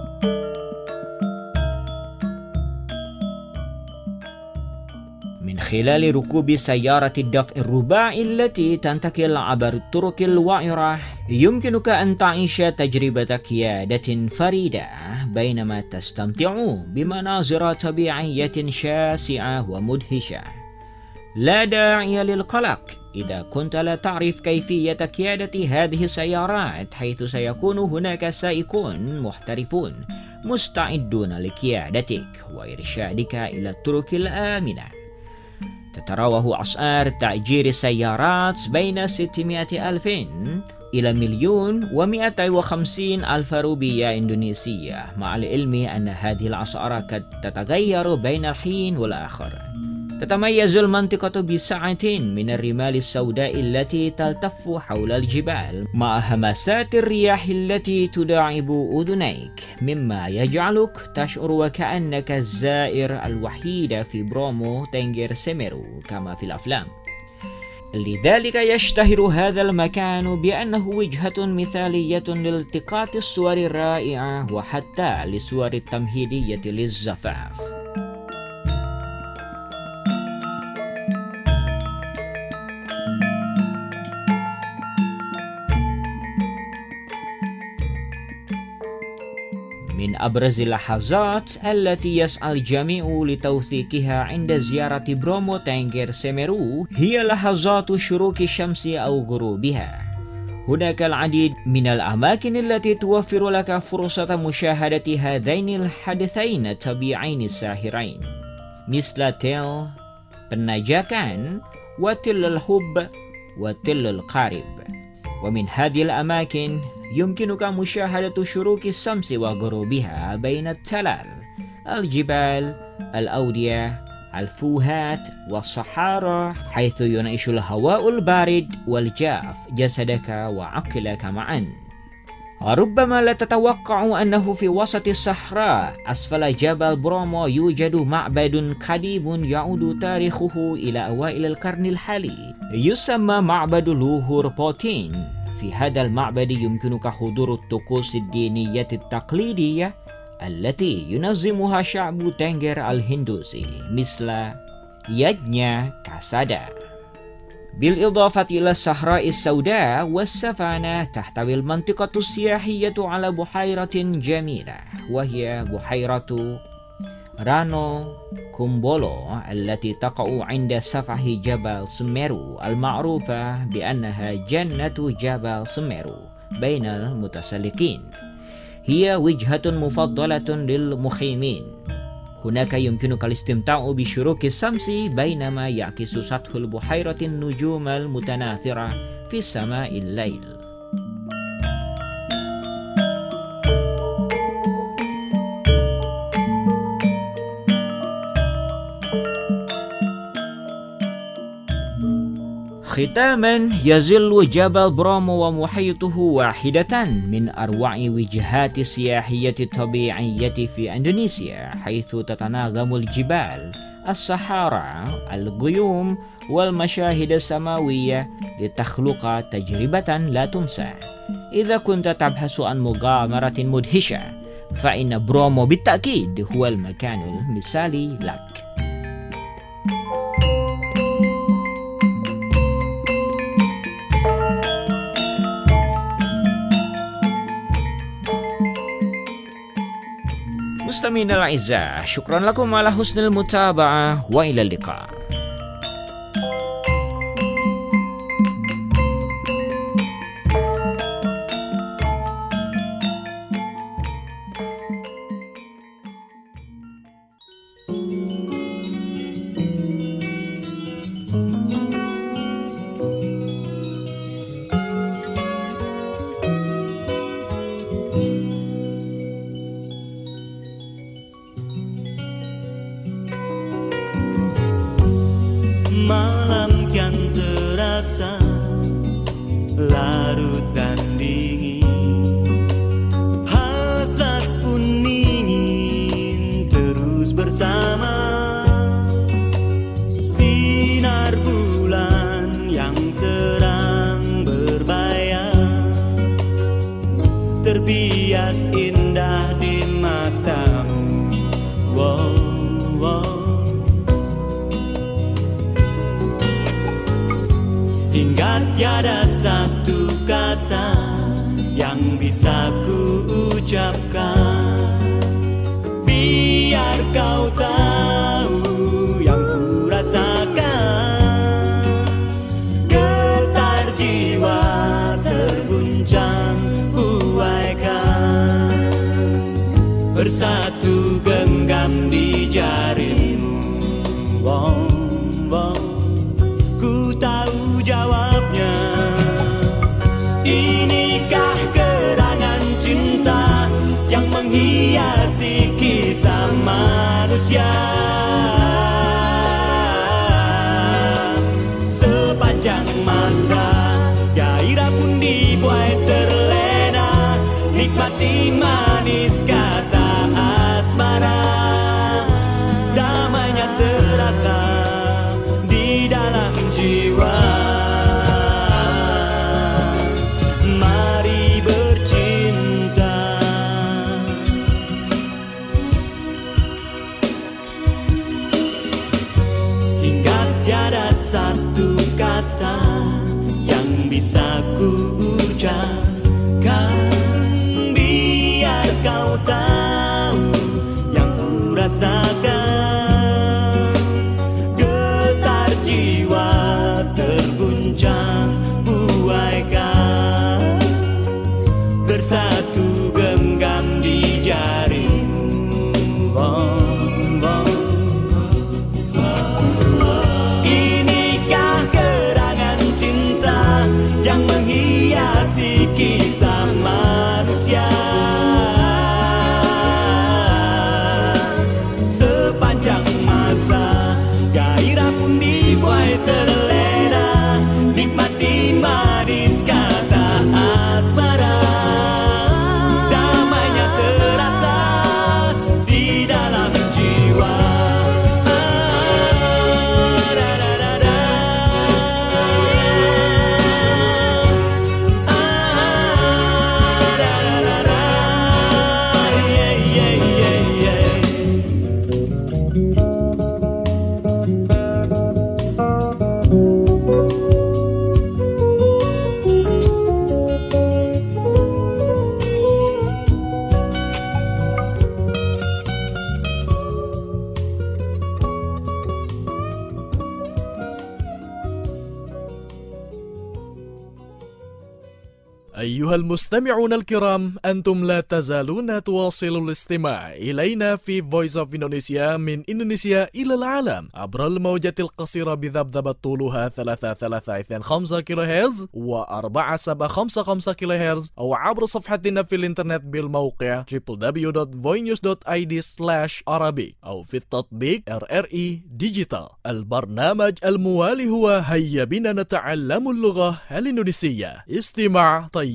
من خلال ركوب سيارة الدفع الرباعي التي تنتقل عبر الطرق الوعرة يمكنك أن تعيش تجربة قيادة فريدة بينما تستمتع بمناظر طبيعية شاسعة ومدهشة. لا داعي للقلق إذا كنت لا تعرف كيفية قيادة هذه السيارات، حيث سيكون هناك سائقون محترفون مستعدون لقيادتك وإرشادك إلى الطرق الآمنة. تتراوح أسعار تأجير السيارات بين ستمائة ألف إلى مليون ومئتين وخمسين ألف روبية إندونيسية، مع العلم أن هذه الأسعار قد تتغير بين الحين والآخر. تتميز المنطقة بسعة من الرمال السوداء التي تلتف حول الجبال مع همسات الرياح التي تداعب أذنيك، مما يجعلك تشعر وكأنك الزائر الوحيد في برومو تنجر سيميرو كما في الأفلام. لذلك يشتهر هذا المكان بأنه وجهة مثالية لالتقاط الصور الرائعة وحتى للصور التمهيدية للزفاف. من أبرز اللحظات التي يسعى الجميع لتوثيقها عند زيارة برومو تنجر سيميرو هي لحظات شروق الشمس أو غروبها. هناك العديد من الأماكن التي توفر لك فرصة مشاهدة هذين الحدثين الطبيعيين الساحرين، مثل تل بناجاكان وتل الحب وتل القارب. ومن هذه الأماكن يمكنك مشاهدة شروق الشمس وغروبها بين التلال، الجبال، الأودية، الفوهات والصحارى، حيث ينعش الهواء البارد والجاف جسدك وعقلك معا. وربما لا تتوقع أنه في وسط الصحراء أسفل جبل برومو يوجد معبد قديم يعود تاريخه إلى أوائل القرن الحالي، يسمى معبد لوهور بوتين. في هذا المعبد يمكنك حضور الطقوس الدينية التقليدية التي ينظمها شعب تنجر الهندوسي، مثل يجنا كاسادا. بالإضافة إلى الصحراء السوداء والسفانة، تحتوي المنطقة السياحية على بحيرة جميلة، وهي بحيرة رانو كومبولو التي تقع عند سفح جبل سميرو المعروفة بأنها جنة جبل سميرو بين المتسلقين. هي وجهة مفضلة للمخيمين. هناك يمكنك الاستمتاع بشروق الشمس بينما يعكس سطح البحيرة النجوم المتناثرة في سماء الليل. ختاما، يظل جبل برومو ومحيطه واحدة من أروع وجهات السياحية الطبيعية في إندونيسيا، حيث تتناغم الجبال، الصحارى، الغيوم والمشاهد السماوية لتخلق تجربة لا تنسى. إذا كنت تبحث عن مغامرة مدهشة، فإن برومو بالتأكيد هو المكان المثالي لك. مستمعينا الأعزاء، شكرا لكم على حسن المتابعة وإلى اللقاء. hingga tiada satu kata yang bisa ku ucapkan. Biar kau tahu yang ku rasakan, getar jiwa terguncang buaikan, bersatu genggam di jarimu. Wow, wow. Ku tahu jawabnya. Inikah gerangan cinta yang menghiasi kisah manusia? Sepanjang masa gairah pun dibuai terlena, nikmati manis kata asmara. Damainya terasa di dalam jiwa. Mari bercinta. Hingga tiada satu kata yang bisa ku ucapkan. Biar kau tahu yang ku rasakan, getar jiwa terguncang buaikan, bersatu genggam di jarimu. Oh, oh. Inikah gerangan cinta yang menghiasi kisah manusia? Sepanjang masa gairah pun dibuai terlena, nikmati manis kata asmara. Damainya terasa di dalam jiwa. Ah, da, da, da, da. Ah, da, da, da, da. Yeah, yeah, yeah, yeah. أيها المستمعون الكرام، أنتم لا تزالون تواصلوا الاستماع إلينا في Voice of Indonesia من إندونيسيا إلى العالم عبر الموجات القصيرة بذبذبة طولها ثلاثة ثلاثة اثنين خمسة كيلو هرتز وأربعة سبعة خمسة خمسة كيلو هرتز، أو عبر صفحتنا في الإنترنت بالموقع دبليو دبليو دبليو دوت voinews دوت آي دي سلاش عربي، أو في التطبيق آر آر إي ديجيتال. البرنامج الموالي هو هيا بنا نتعلم اللغة الإندونيسية. استماع طيبا.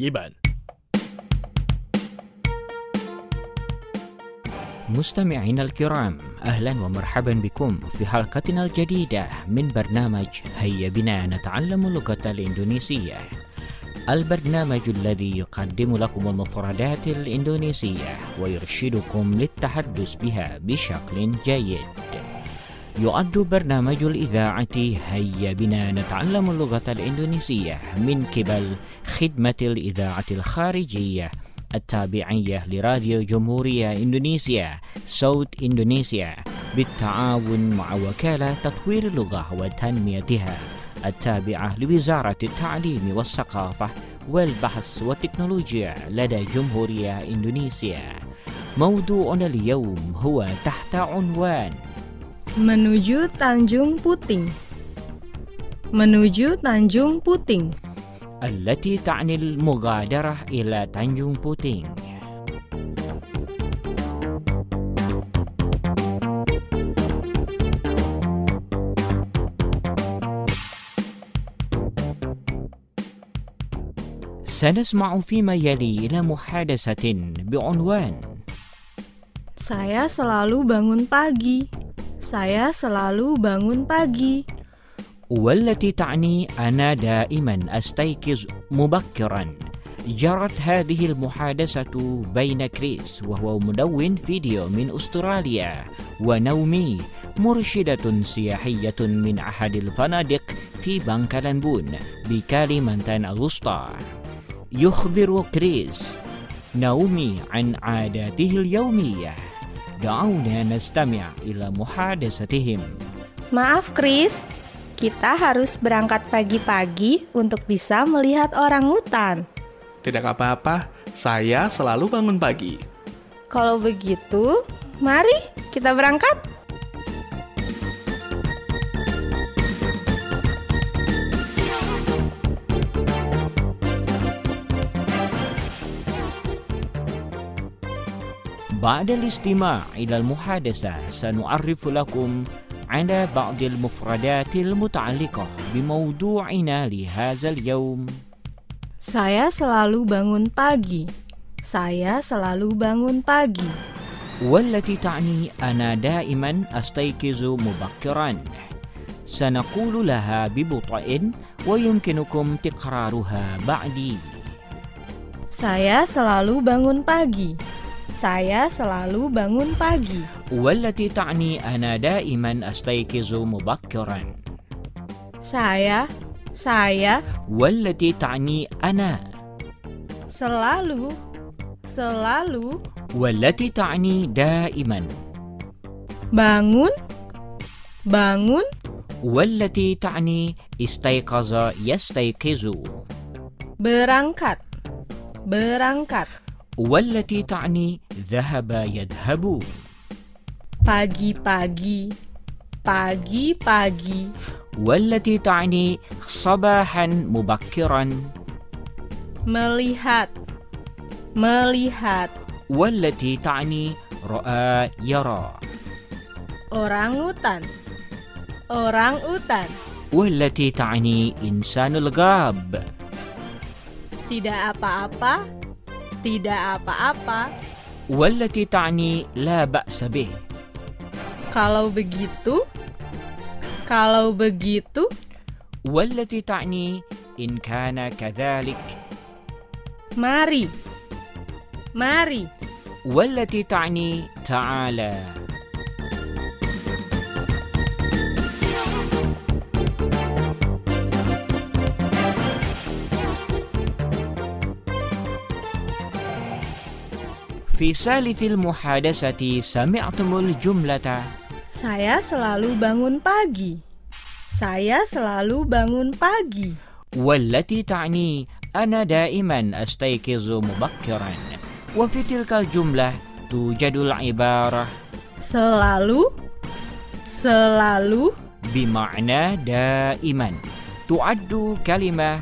مستمعينا الكرام، أهلا ومرحبا بكم في حلقتنا الجديدة من برنامج هيا بنا نتعلم اللغة الإندونيسية، البرنامج الذي يقدم لكم المفردات الإندونيسية ويرشدكم للتحدث بها بشكل جيد. يعد برنامج الإذاعة هيا بنا نتعلم اللغة الإندونيسية من قبل خدمة الإذاعة الخارجية التابعية لراديو جمهورية إندونيسيا صوت إندونيسيا بالتعاون مع وكالة تطوير اللغة وتنميتها التابعة لوزارة التعليم والثقافة والبحث والتكنولوجيا لدى جمهورية إندونيسيا. موضوعنا اليوم هو تحت عنوان Menuju Tanjung Puting. Menuju Tanjung Puting. التي تعني المغادرة إلى تانجونغ بوتينغ. سنسمع فيما يلي إلى محادثة بعنوان Saya selalu bangun pagi. Saya selalu bangun pagi. والتي تعني أنا دائما أستيقظ مبكرا. جرت هذه المحادثة بين كريس وهو مدون فيديو من أستراليا ونومي مرشدة سياحية من أحد الفنادق في بانكالامبون بكاليمانتان الوسطى. يخبر كريس نومي عن عاداته اليومية. دعونا نستمع إلى محادثتهم. Maaf Chris, kita harus berangkat pagi-pagi untuk bisa melihat orangutan. Tidak apa-apa, saya selalu bangun pagi. Kalau begitu, mari kita berangkat. بعد الاستماع إلى المحادثة سنعرف لكم على بعض المفردات المتعلقة بموضوعنا لهذا اليوم. Saya selalu bangun pagi. Saya selalu bangun pagi. والتي تعني أنا دائما أستيقظ مبكرا. سنقول لها ببطء ويمكنكم تكرارها بعدي. Saya selalu bangun pagi. Saya selalu bangun pagi. والتي تعني أنا دائما أستيقظ مبكرا. Saya, saya. والتي تعني أنا. Selalu, selalu. والتي تعني دائما. Bangun, bangun. والتي تعني استيقظ يستيقظ. Berangkat, berangkat. والتي تعني ذهب يذهب. Pagi-pagi, pagi-pagi. والتي تعني صباحا مبكرا. Melihat, melihat. والتي تعني رأى يرى. Orangutan, orangutan. والتي تعني إنسان الغاب. Tidak apa-apa, tidak apa-apa. والتي تعني لا بأس به. Kalau begitu, kalau begitu. والتي تعني إن كان كذلك. Mari, mari. والتي تعني تعالى. في سالف المحادثة سمعتم الجملة Saya selalu bangun pagi. Saya selalu bangun pagi. والتي تعني أنا دائما أستيقظ مبكرا. وفي تلك الجملة توجد العبارة Selalu, selalu. بمعنى دائما. تعد كلمة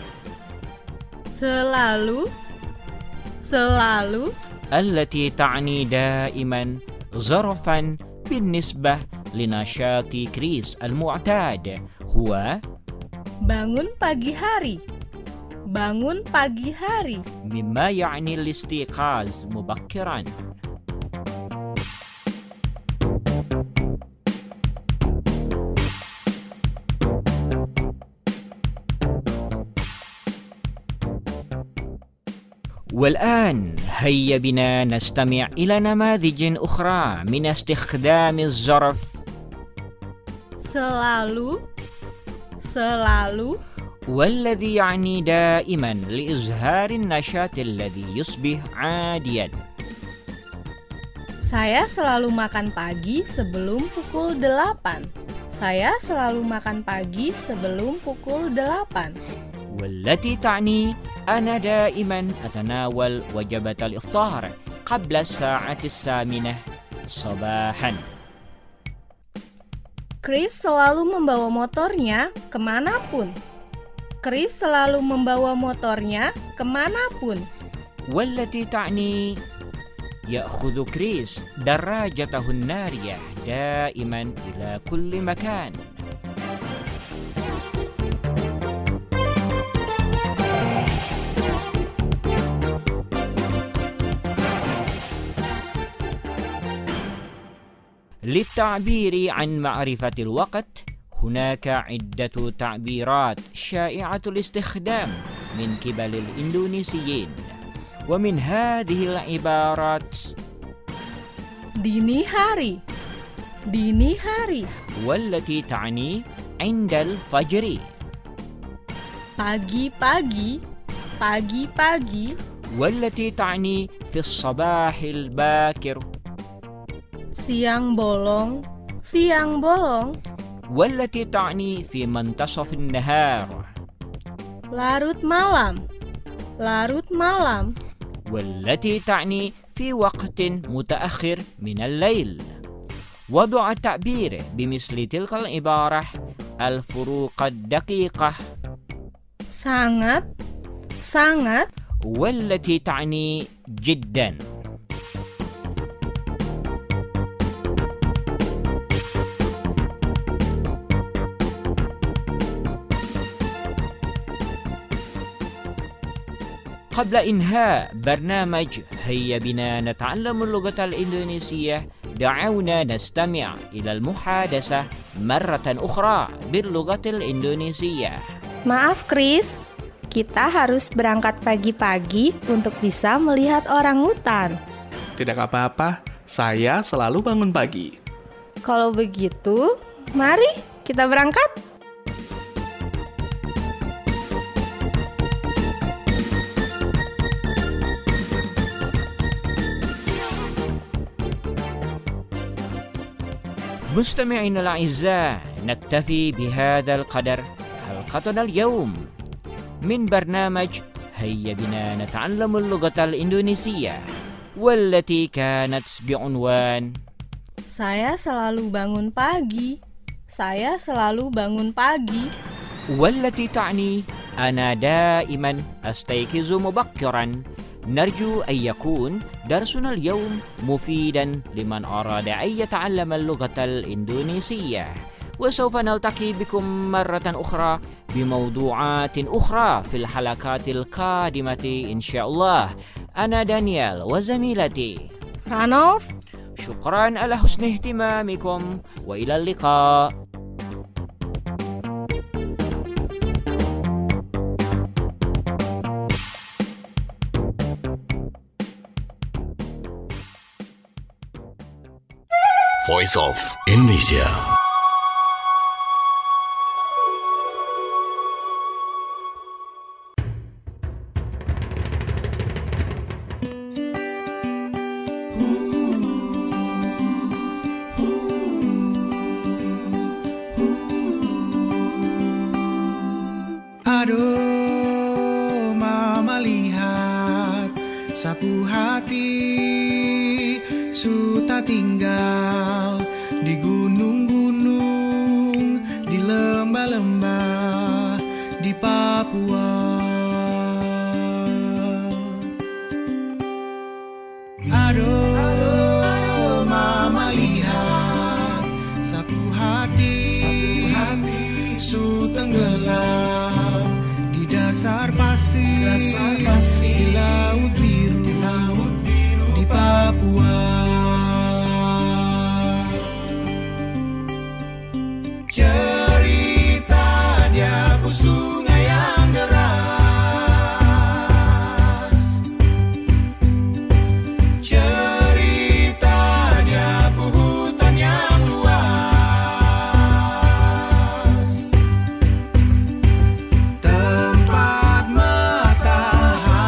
Selalu, selalu. التي تعني دائما ظرفا بالنسبة لنشاط كريس المعتاد هو bangun pagi hari. Bangun pagi hari. مما يعني الاستيقاظ مبكرا. والآن هيا بنا نستمع إلى نماذج أخرى من استخدام الظرف Selalu, selalu. والذي يعني دائما لإظهار النشاط الذي يصبح عاديا. Saya selalu makan pagi sebelum pukul delapan. Saya selalu makan pagi sebelum pukul delapan. والتي تعني أنا دائما أتناول وجبة الإفطار قبل الساعة الثامنة صباحا. Chris selalu membawa motornya kemanapun. Chris selalu membawa motornya kemanapun. والتي تعني يأخذ كريس دراجته النارية دائما إلى كل مكان. للتعبير عن معرفة الوقت هناك عدة تعبيرات شائعة الاستخدام من قبل الإندونيسيين. ومن هذه العبارات dini hari, dini hari, والتي تعني عند الفجر، pagi-pagi, pagi-pagi, والتي تعني في الصباح الباكر، siang bolong, siang bolong, والتي تعني في منتصف النهار، larut malam, larut malam, والتي تعني في وقت متأخر من الليل. وضع التعبير بمثل تلك العبارة الفروق الدقيقة sangat, sangat, والتي تعني جدا. قبل إنهاء برنامج هيا بنا نتعلم اللغة الإندونيسية، دعونا نستمع إلى المحادثة مرة أخرى باللغة الإندونيسية. Maaf Chris, kita harus berangkat pagi-pagi untuk bisa melihat orangutan. Tidak apa-apa, saya selalu bangun pagi. Kalau begitu, mari kita berangkat. مستمعينا الأعزاء، نكتفي بهذا القدر حلقتنا اليوم من برنامج هيا بنا نتعلم اللغة الإندونيسية، والتي كانت بعنوان Saya selalu bangun pagi, saya selalu bangun pagi, والتي تعني أنا دائما أستيقظ مبكرا. نرجو أن يكون درسنا اليوم مفيدا لمن أراد أن يتعلم اللغة الإندونيسية، وسوف نلتقي بكم مرة أخرى بموضوعات أخرى في الحلقات القادمة إن شاء الله. أنا دانيال وزميلتي Ranov. شكرا على حسن اهتمامكم وإلى اللقاء. Voice of Indonesia. Aduh, mama lihat sapu hati suta tinggal di gunung-gunung, di lembah-lembah di Papua. Aduh, mama lihat sapu hati, su tenggelam di dasar pasir, di laut biru, di Papua. Cerita dia bu sungai yang deras, cerita dia bu hutan yang luas, tempat matahari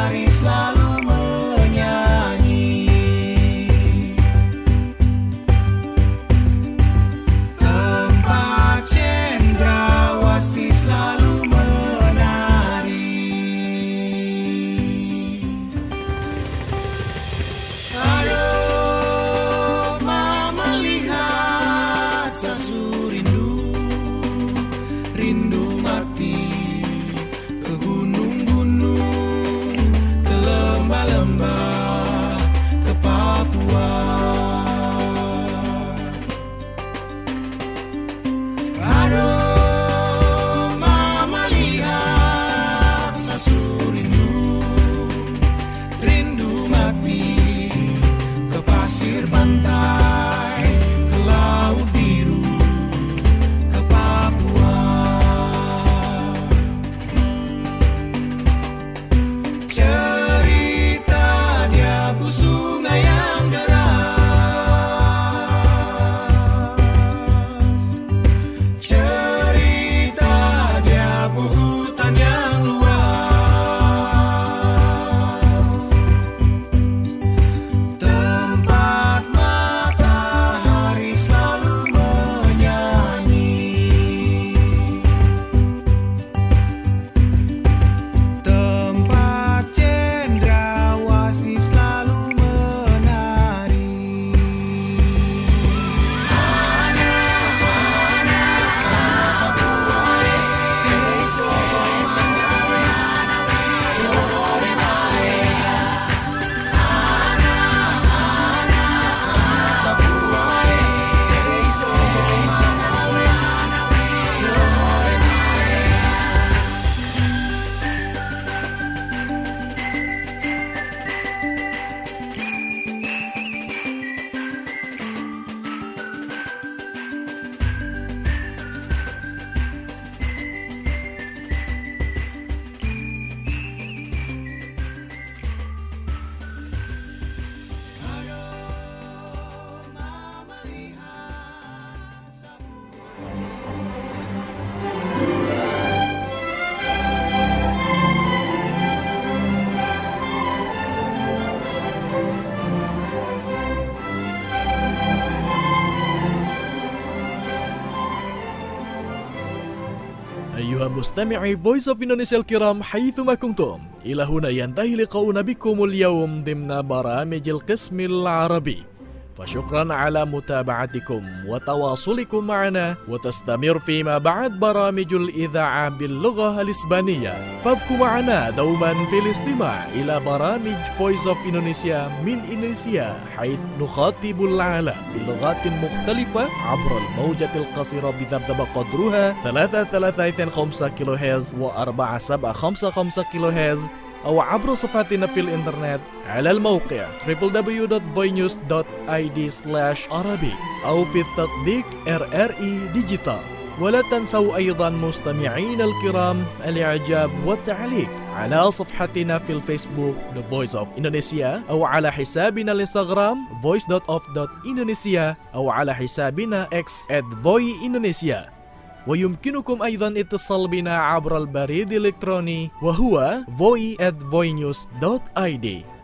مستمعي Voice of Indonesia الكرام حيثما كنتم، إلى هنا ينتهي لقاؤنا بكم اليوم ضمن برامج القسم العربي، فشكرا على متابعتكم وتواصلكم معنا، وتستمر فيما بعد برامج الإذاعة باللغة الإسبانية، فابقوا معنا دوما في الاستماع إلى برامج Voice of Indonesia من إندونيسيا، حيث نخاطب العالم بلغات مختلفة عبر الموجة القصيرة بذبذب قدرها ثلاثة ثلاثة اثنين خمسة كيلو هرتز وأربعة سبعة خمسة خمسة كيلو هرتز، أو عبر صفحتنا في الإنترنت على الموقع دبليو دبليو دبليو دوت فوي نيوز دوت آي دي سلاش عربي أو في التطبيق آر آر إي ديجيتال. ولا تنسوا أيضا مستمعين الكرام الإعجاب والتعليق على صفحتنا في الفيسبوك The Voice of Indonesia، أو على حسابنا الانستغرام voice دوت اوف دوت indonesia، أو على حسابنا X at voy indonesia. ويمكنكم أيضا اتصال بنا عبر البريد الإلكتروني وهو voy at voy news دوت آي دي.